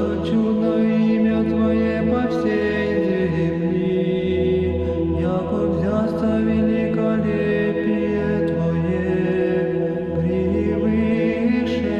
что чудно имя Твое по всей земли, яко взяться великолепие Твое превыше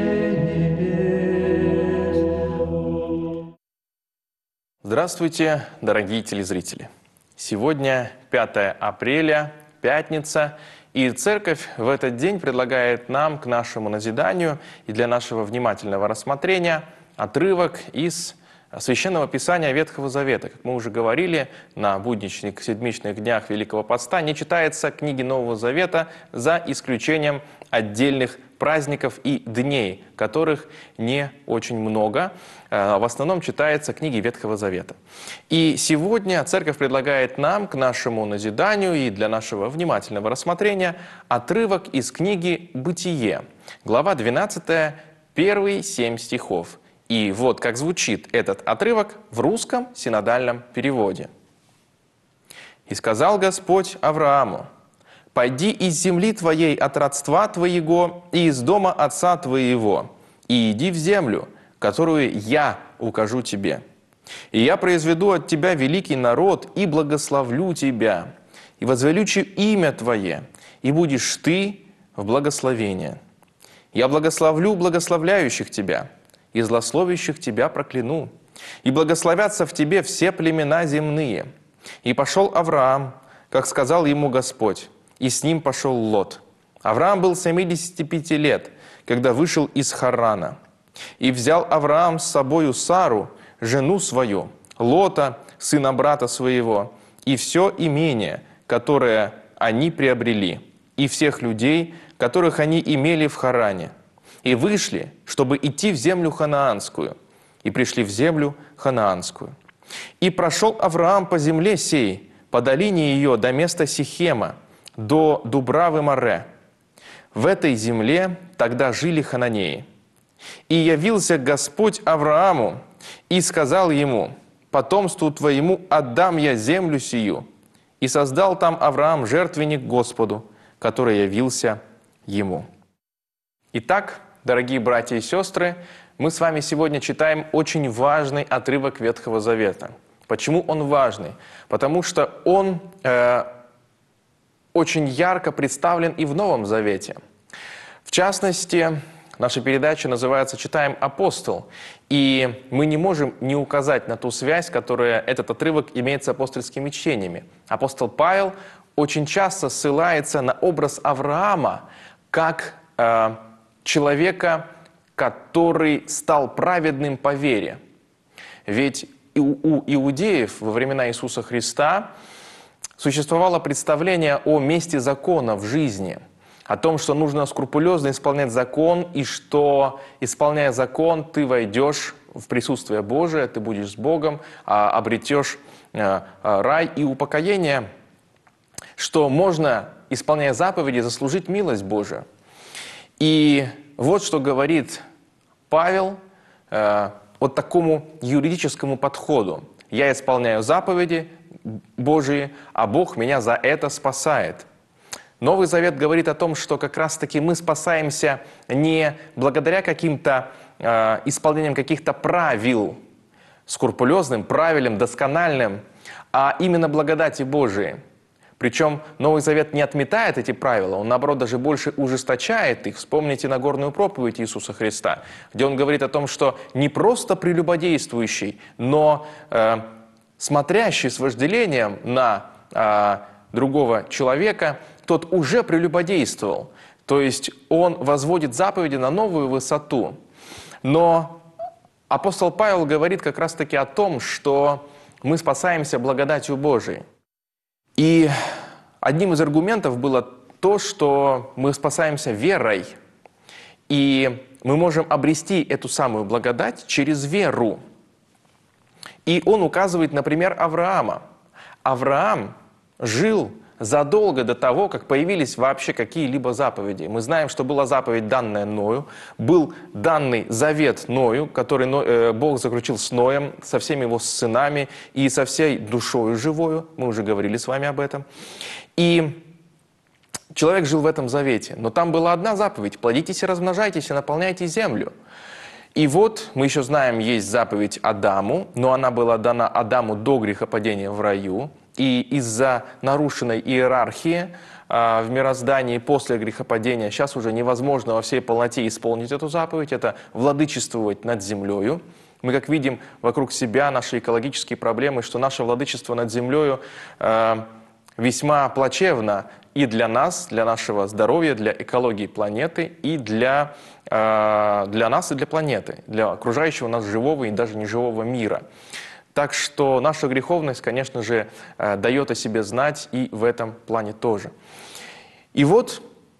небес. Здравствуйте, дорогие телезрители! Сегодня 5 апреля, пятница, и Церковь в этот день предлагает нам к нашему назиданию и для нашего внимательного рассмотрения отрывок из Священного Писания Ветхого Завета. Как мы уже говорили, на будничных седмичных днях Великого Поста не читается книги Нового Завета за исключением отдельных праздников и дней, которых не очень много. В основном читаются книги Ветхого Завета. И сегодня Церковь предлагает нам к нашему назиданию и для нашего внимательного рассмотрения отрывок из книги «Бытие», глава 12, первые 7 стихов. И вот как звучит этот отрывок в русском синодальном переводе. «И сказал Господь Аврааму: пойди из земли твоей от родства твоего и из дома отца твоего, и иди в землю, которую я укажу тебе. И я произведу от тебя великий народ, и благословлю тебя, и возвеличу имя твое, и будешь ты в благословение. Я благословлю благословляющих тебя, и злословящих тебя прокляну, и благословятся в тебе все племена земные. И пошел Авраам, как сказал ему Господь, и с ним пошел Лот. Авраам был 75 лет, когда вышел из Харрана. И взял Авраам с собою Сару, жену свою, Лота, сына брата своего, и все имение, которое они приобрели, и всех людей, которых они имели в Харране. И вышли, чтобы идти в землю ханаанскую, и пришли в землю ханаанскую. И прошел Авраам по земле сей, по долине ее до места Сихема, до Дубравы Море. В этой земле тогда жили хананеи. И явился Господь Аврааму и сказал ему: потомству твоему отдам я землю сию. И создал там Авраам жертвенник Господу, который явился ему». Итак, дорогие братья и сестры, мы с вами сегодня читаем очень важный отрывок Ветхого Завета. Почему он важный? Потому что он очень ярко представлен и в Новом Завете. В частности, наша передача называется «Читаем апостол», и мы не можем не указать на ту связь, которая этот отрывок имеет с апостольскими чтениями. Апостол Павел очень часто ссылается на образ Авраама как человека, который стал праведным по вере. Ведь у иудеев во времена Иисуса Христа существовало представление о месте закона в жизни, о том, что нужно скрупулезно исполнять закон, и что, исполняя закон, ты войдешь в присутствие Божие, ты будешь с Богом, обретешь рай и упокоение, что можно, исполняя заповеди, заслужить милость Божию. И вот что говорит Павел вот такому юридическому подходу. «Я исполняю заповеди Божии, а Бог меня за это спасает». Новый Завет говорит о том, что как раз-таки мы спасаемся не благодаря каким-то исполнениям каких-то правил, скрупулезным, правильным, доскональным, а именно благодати Божией. Причем Новый Завет не отметает эти правила, он, наоборот, даже больше ужесточает их. Вспомните Нагорную проповедь Иисуса Христа, где он говорит о том, что не просто прелюбодействующий, но смотрящий с вожделением на другого человека, тот уже прелюбодействовал. То есть он возводит заповеди на новую высоту. Но апостол Павел говорит как раз-таки о том, что мы спасаемся благодатью Божией. И одним из аргументов было то, что мы спасаемся верой. И мы можем обрести эту самую благодать через веру. И он указывает, например, Авраама. Авраам жил задолго до того, как появились вообще какие-либо заповеди. Мы знаем, что была заповедь, данная Ною, был данный завет Ною, который Бог заключил с Ноем, со всеми его сынами и со всей душою живою. Мы уже говорили с вами об этом. И человек жил в этом завете. Но там была одна заповедь: плодитесь и размножайтесь, и наполняйте землю. И вот мы еще знаем, есть заповедь Адаму, но она была дана Адаму до грехопадения в раю. И из-за нарушенной иерархии в мироздании после грехопадения сейчас уже невозможно во всей полноте исполнить эту заповедь, это владычествовать над землею. Мы, как видим, вокруг себя наши экологические проблемы, что наше владычество над землею весьма плачевно и для нас, для нашего здоровья, для экологии планеты, и для нас и для планеты, для окружающего нас живого и даже неживого мира. Так что наша греховность, конечно же, дает о себе знать и в этом плане тоже. И вот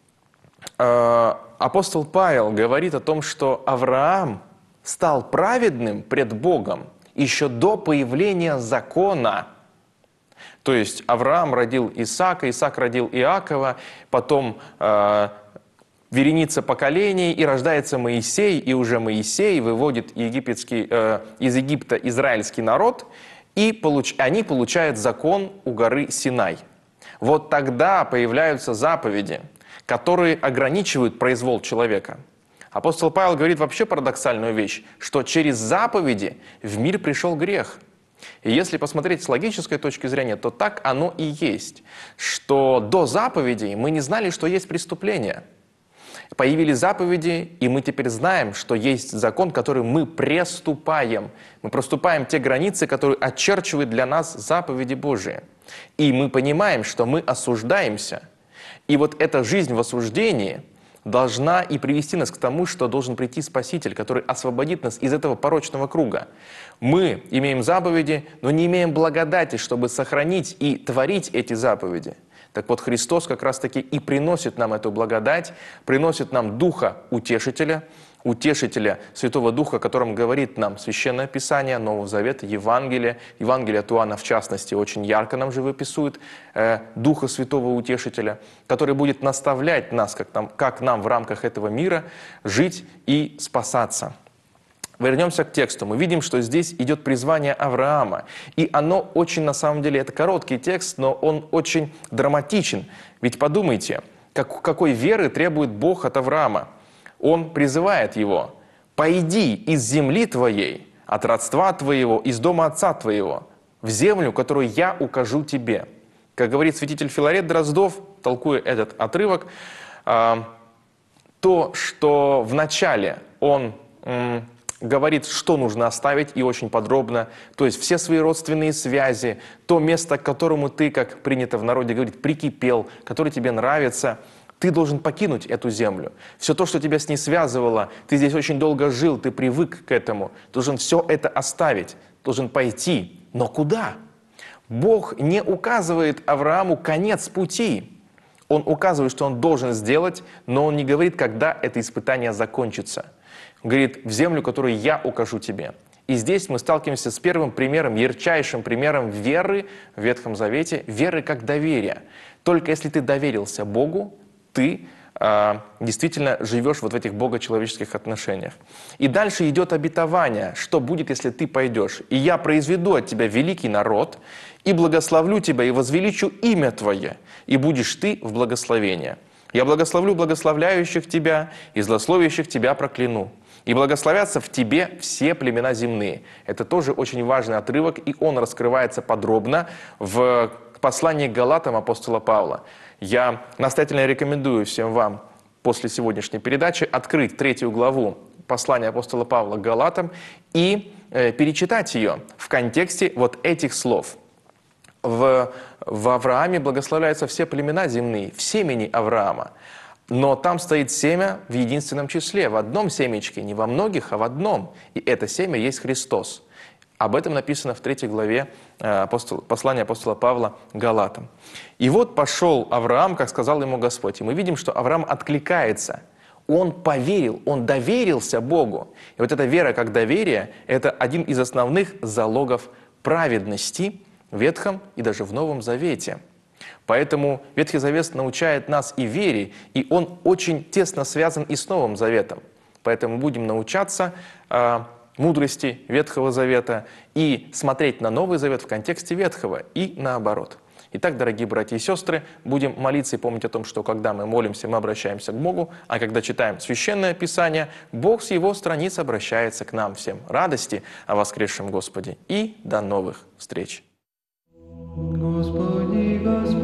апостол Павел говорит о том, что Авраам стал праведным пред Богом еще до появления закона. То есть Авраам родил Исаака, Исаак родил Иакова, потом вереница поколений, и рождается Моисей, и уже Моисей выводит из Египта израильский народ, и они получают закон у горы Синай. Вот тогда появляются заповеди, которые ограничивают произвол человека. Апостол Павел говорит вообще парадоксальную вещь, что через заповеди в мир пришел грех. И если посмотреть с логической точки зрения, то так оно и есть, что до заповедей мы не знали, что есть преступление. Появились заповеди, и мы теперь знаем, что есть закон, который мы приступаем. Мы проступаем те границы, которые очерчивают для нас заповеди Божии. И мы понимаем, что мы осуждаемся. И вот эта жизнь в осуждении должна и привести нас к тому, что должен прийти Спаситель, который освободит нас из этого порочного круга. Мы имеем заповеди, но не имеем благодати, чтобы сохранить и творить эти заповеди. Так вот, Христос как раз-таки и приносит нам эту благодать, приносит нам Духа Утешителя, Утешителя Святого Духа, о котором говорит нам Священное Писание, Нового Завета, Евангелие. Евангелие от Иоанна, в частности, очень ярко нам живописует Духа Святого Утешителя, который будет наставлять нас, как нам в рамках этого мира жить и спасаться. Вернемся к тексту. Мы видим, что здесь идет призвание Авраама. И оно очень, на самом деле, это короткий текст, но он очень драматичен. Ведь подумайте, какой веры требует Бог от Авраама. Он призывает его: «Пойди из земли твоей, от родства твоего, из дома отца твоего, в землю, которую я укажу тебе». Как говорит святитель Филарет Дроздов, толкуя этот отрывок, то, что вначале он говорит, что нужно оставить, и очень подробно, то есть все свои родственные связи, то место, к которому ты, как принято в народе говорить, прикипел, которое тебе нравится, ты должен покинуть эту землю. Все то, что тебя с ней связывало, ты здесь очень долго жил, ты привык к этому, должен все это оставить, должен пойти. Но куда? Бог не указывает Аврааму конец пути. Он указывает, что он должен сделать, но он не говорит, когда это испытание закончится. Он говорит: в землю, которую я укажу тебе. И здесь мы сталкиваемся с первым примером, ярчайшим примером веры в Ветхом Завете, веры как доверия. Только если ты доверился Богу, ты действительно живешь вот в этих богочеловеческих отношениях. И дальше идет обетование, что будет, если ты пойдешь. «И я произведу от тебя великий народ, и благословлю тебя, и возвеличу имя твое, и будешь ты в благословении. Я благословлю благословляющих тебя, и злословящих тебя прокляну. И благословятся в тебе все племена земные». Это тоже очень важный отрывок, и он раскрывается подробно в послании к Галатам апостола Павла. Я настоятельно рекомендую всем вам после сегодняшней передачи открыть 3 главу послания апостола Павла к Галатам и перечитать ее в контексте вот этих слов. В Аврааме благословляются все племена земные, в семени Авраама. Но там стоит семя в единственном числе, в одном семечке, не во многих, а в одном. И это семя есть Христос. Об этом написано в 3 главе послания апостола Павла Галатам. И вот пошел Авраам, как сказал ему Господь. И мы видим, что Авраам откликается. Он поверил, он доверился Богу. И вот эта вера как доверие – это один из основных залогов праведности в Ветхом и даже в Новом Завете. Поэтому Ветхий Завет научает нас и вере, и он очень тесно связан и с Новым Заветом. Поэтому будем научаться мудрости Ветхого Завета и смотреть на Новый Завет в контексте Ветхого и наоборот. Итак, дорогие братья и сестры, будем молиться и помнить о том, что когда мы молимся, мы обращаемся к Богу, а когда читаем Священное Писание, Бог с Его страниц обращается к нам всем. Радости о воскресшем Господе и до новых встреч! Господи, Господи.